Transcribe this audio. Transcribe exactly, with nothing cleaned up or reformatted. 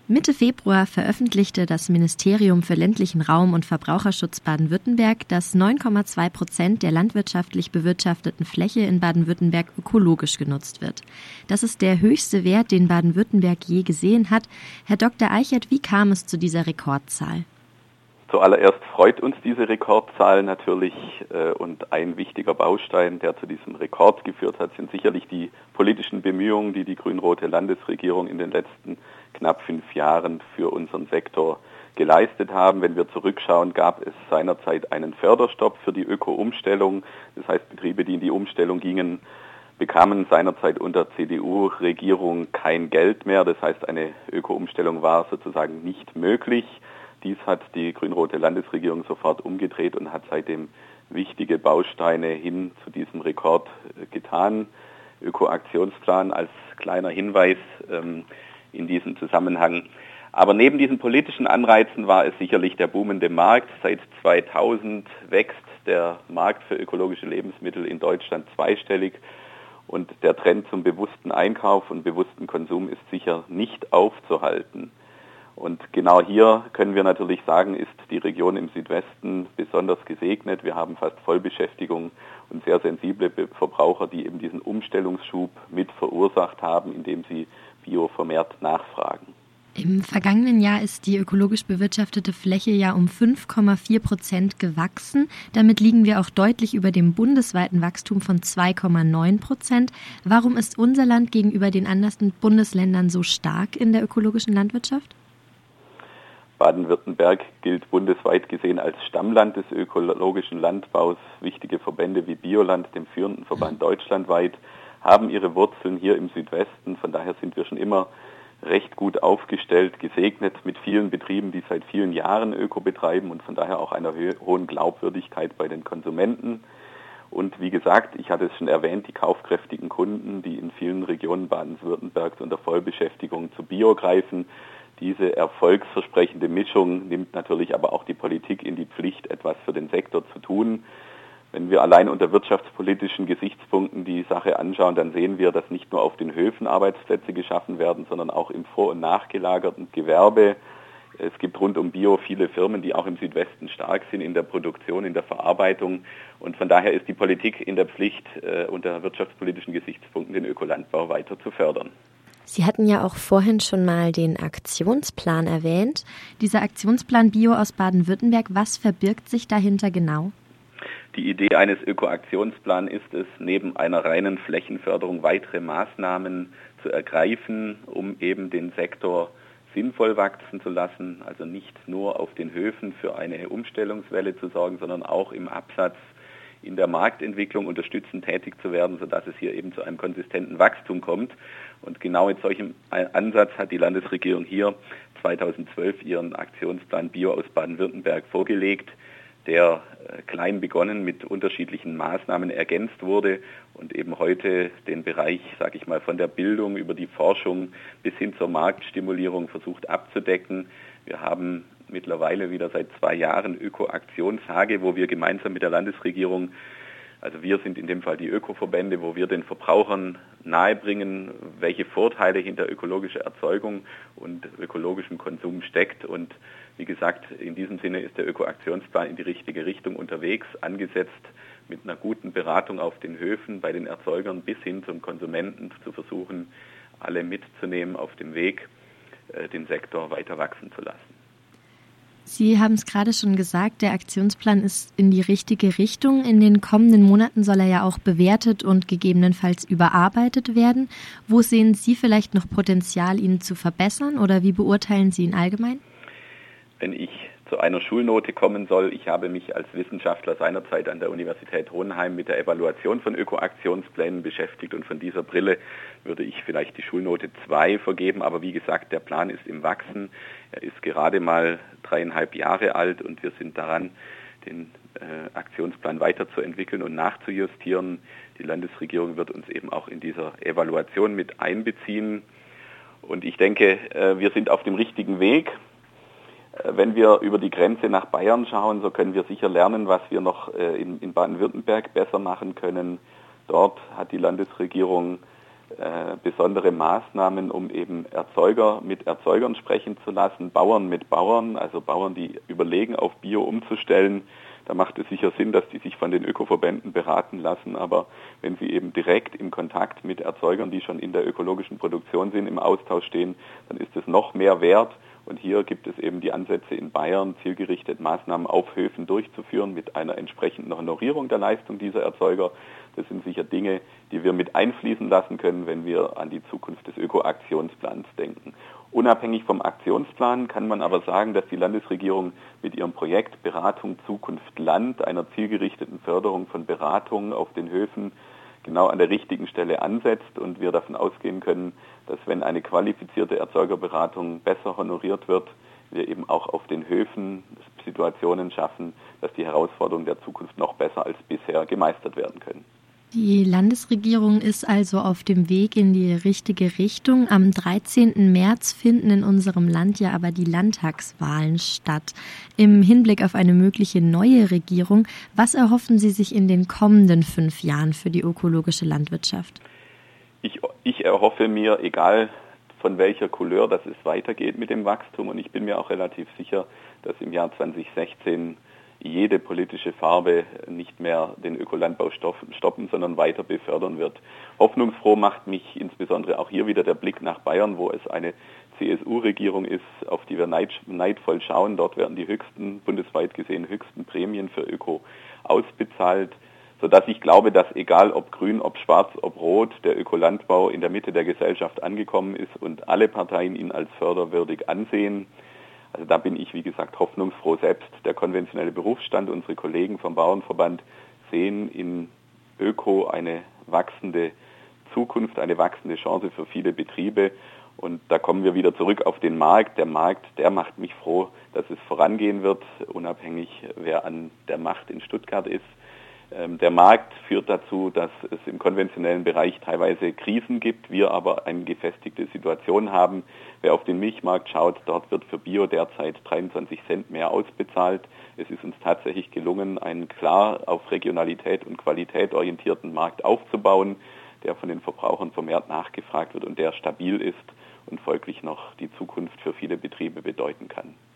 Mitte Februar veröffentlichte das Ministerium für ländlichen Raum und Verbraucherschutz Baden-Württemberg, dass neun Komma zwei Prozent der landwirtschaftlich bewirtschafteten Fläche in Baden-Württemberg ökologisch genutzt wird. Das ist der höchste Wert, den Baden-Württemberg je gesehen hat. Herr Doktor Eichert, wie kam es zu dieser Rekordzahl? Zuallererst freut uns diese Rekordzahl natürlich äh, und ein wichtiger Baustein, der zu diesem Rekord geführt hat, sind sicherlich die politischen Bemühungen, die die grün-rote Landesregierung in den letzten knapp fünf Jahren für unseren Sektor geleistet haben. Wenn wir zurückschauen, gab es seinerzeit einen Förderstopp für die Öko-Umstellung. Das heißt, Betriebe, die in die Umstellung gingen, bekamen seinerzeit unter C D U-Regierung kein Geld mehr. Das heißt, eine Öko-Umstellung war sozusagen nicht möglich. Dies hat die grün-rote Landesregierung sofort umgedreht und hat seitdem wichtige Bausteine hin zu diesem Rekord getan. Öko-Aktionsplan als kleiner Hinweis ähm, in diesem Zusammenhang. Aber neben diesen politischen Anreizen war es sicherlich der boomende Markt. Seit zweitausend wächst der Markt für ökologische Lebensmittel in Deutschland zweistellig und der Trend zum bewussten Einkauf und bewussten Konsum ist sicher nicht aufzuhalten. Und genau hier können wir natürlich sagen, ist die Region im Südwesten besonders gesegnet. Wir haben fast Vollbeschäftigung und sehr sensible Verbraucher, die eben diesen Umstellungsschub mit verursacht haben, indem sie Bio vermehrt nachfragen. Im vergangenen Jahr ist die ökologisch bewirtschaftete Fläche ja um fünf Komma vier Prozent gewachsen. Damit liegen wir auch deutlich über dem bundesweiten Wachstum von zwei Komma neun Prozent. Warum ist unser Land gegenüber den anderen Bundesländern so stark in der ökologischen Landwirtschaft? Baden-Württemberg gilt bundesweit gesehen als Stammland des ökologischen Landbaus. Wichtige Verbände wie Bioland, dem führenden Verband deutschlandweit, haben ihre Wurzeln hier im Südwesten. Von daher sind wir schon immer recht gut aufgestellt, gesegnet mit vielen Betrieben, die seit vielen Jahren Öko betreiben und von daher auch einer hohen Glaubwürdigkeit bei den Konsumenten. Und wie gesagt, ich hatte es schon erwähnt, die kaufkräftigen Kunden, die in vielen Regionen Baden-Württembergs unter Vollbeschäftigung zu Bio greifen. Diese erfolgsversprechende Mischung nimmt natürlich aber auch die Politik in die Pflicht, etwas für den Sektor zu tun. Wenn wir allein unter wirtschaftspolitischen Gesichtspunkten die Sache anschauen, dann sehen wir, dass nicht nur auf den Höfen Arbeitsplätze geschaffen werden, sondern auch im vor- und nachgelagerten Gewerbe. Es gibt rund um Bio viele Firmen, die auch im Südwesten stark sind in der Produktion, in der Verarbeitung. Und von daher ist die Politik in der Pflicht, äh, unter wirtschaftspolitischen Gesichtspunkten den Ökolandbau weiter zu fördern. Sie hatten ja auch vorhin schon mal den Aktionsplan erwähnt. Dieser Aktionsplan Bio aus Baden-Württemberg, was verbirgt sich dahinter genau? Die Idee eines Öko-Aktionsplans ist es, neben einer reinen Flächenförderung weitere Maßnahmen zu ergreifen, um eben den Sektor sinnvoll wachsen zu lassen, also nicht nur auf den Höfen für eine Umstellungswelle zu sorgen, sondern auch im Absatz in der Marktentwicklung unterstützend tätig zu werden, sodass es hier eben zu einem konsistenten Wachstum kommt. Und genau mit solchem Ansatz hat die Landesregierung hier zweitausendzwölf ihren Aktionsplan Bio aus Baden-Württemberg vorgelegt, der klein begonnen mit unterschiedlichen Maßnahmen ergänzt wurde und eben heute den Bereich, sage ich mal, von der Bildung über die Forschung bis hin zur Marktstimulierung versucht abzudecken. Wir haben mittlerweile wieder seit zwei Jahren Öko-Aktionstage, wo wir gemeinsam mit der Landesregierung, also wir sind in dem Fall die Ökoverbände, wo wir den Verbrauchern nahebringen, welche Vorteile hinter ökologischer Erzeugung und ökologischem Konsum steckt. Und wie gesagt, in diesem Sinne ist der Öko-Aktionsplan in die richtige Richtung unterwegs, angesetzt mit einer guten Beratung auf den Höfen, bei den Erzeugern bis hin zum Konsumenten zu versuchen, alle mitzunehmen auf dem Weg, den Sektor weiter wachsen zu lassen. Sie haben es gerade schon gesagt, der Aktionsplan ist in die richtige Richtung. In den kommenden Monaten soll er ja auch bewertet und gegebenenfalls überarbeitet werden. Wo sehen Sie vielleicht noch Potenzial, ihn zu verbessern oder wie beurteilen Sie ihn allgemein? Wenn ich zu einer Schulnote kommen soll, ich habe mich als Wissenschaftler seinerzeit an der Universität Hohenheim mit der Evaluation von Öko-Aktionsplänen beschäftigt und von dieser Brille würde ich vielleicht die Schulnote zwei vergeben, aber wie gesagt, der Plan ist im Wachsen, er ist gerade mal dreieinhalb Jahre alt und wir sind daran, den äh, Aktionsplan weiterzuentwickeln und nachzujustieren. Die Landesregierung wird uns eben auch in dieser Evaluation mit einbeziehen und ich denke, äh, wir sind auf dem richtigen Weg. Wenn wir über die Grenze nach Bayern schauen, so können wir sicher lernen, was wir noch in, in Baden-Württemberg besser machen können. Dort hat die Landesregierung äh, besondere Maßnahmen, um eben Erzeuger mit Erzeugern sprechen zu lassen, Bauern mit Bauern, also Bauern, die überlegen, auf Bio umzustellen. Da macht es sicher Sinn, dass die sich von den Ökoverbänden beraten lassen, aber wenn sie eben direkt im Kontakt mit Erzeugern, die schon in der ökologischen Produktion sind, im Austausch stehen, dann ist es noch mehr wert. Und hier gibt es eben die Ansätze in Bayern, zielgerichtet Maßnahmen auf Höfen durchzuführen mit einer entsprechenden Honorierung der Leistung dieser Erzeuger. Das sind sicher Dinge, die wir mit einfließen lassen können, wenn wir an die Zukunft des Öko-Aktionsplans denken. Unabhängig vom Aktionsplan kann man aber sagen, dass die Landesregierung mit ihrem Projekt Beratung Zukunft Land, einer zielgerichteten Förderung von Beratung auf den Höfen, genau an der richtigen Stelle ansetzt und wir davon ausgehen können, dass wenn eine qualifizierte Erzeugerberatung besser honoriert wird, wir eben auch auf den Höfen Situationen schaffen, dass die Herausforderungen der Zukunft noch besser als bisher gemeistert werden können. Die Landesregierung ist also auf dem Weg in die richtige Richtung. Am dreizehnten März finden in unserem Land ja aber die Landtagswahlen statt. Im Hinblick auf eine mögliche neue Regierung, was erhoffen Sie sich in den kommenden fünf Jahren für die ökologische Landwirtschaft? Ich, ich erhoffe mir, egal von welcher Couleur, dass es weitergeht mit dem Wachstum. Und ich bin mir auch relativ sicher, dass im Jahr zweitausendsechzehn jede politische Farbe nicht mehr den Ökolandbau stoppen, sondern weiter befördern wird. Hoffnungsfroh macht mich insbesondere auch hier wieder der Blick nach Bayern, wo es eine C S U-Regierung ist, auf die wir neidvoll schauen. Dort werden die höchsten, bundesweit gesehen höchsten Prämien für Öko ausbezahlt, sodass ich glaube, dass egal ob grün, ob schwarz, ob rot, der Ökolandbau in der Mitte der Gesellschaft angekommen ist und alle Parteien ihn als förderwürdig ansehen. Also da bin ich, wie gesagt, hoffnungsfroh. Selbst der konventionelle Berufsstand, unsere Kollegen vom Bauernverband sehen in Öko eine wachsende Zukunft, eine wachsende Chance für viele Betriebe. Und da kommen wir wieder zurück auf den Markt. Der Markt, der macht mich froh, dass es vorangehen wird, unabhängig wer an der Macht in Stuttgart ist. Der Markt führt dazu, dass es im konventionellen Bereich teilweise Krisen gibt, wir aber eine gefestigte Situation haben. Wer auf den Milchmarkt schaut, dort wird für Bio derzeit dreiundzwanzig Cent mehr ausbezahlt. Es ist uns tatsächlich gelungen, einen klar auf Regionalität und Qualität orientierten Markt aufzubauen, der von den Verbrauchern vermehrt nachgefragt wird und der stabil ist und folglich noch die Zukunft für viele Betriebe bedeuten kann.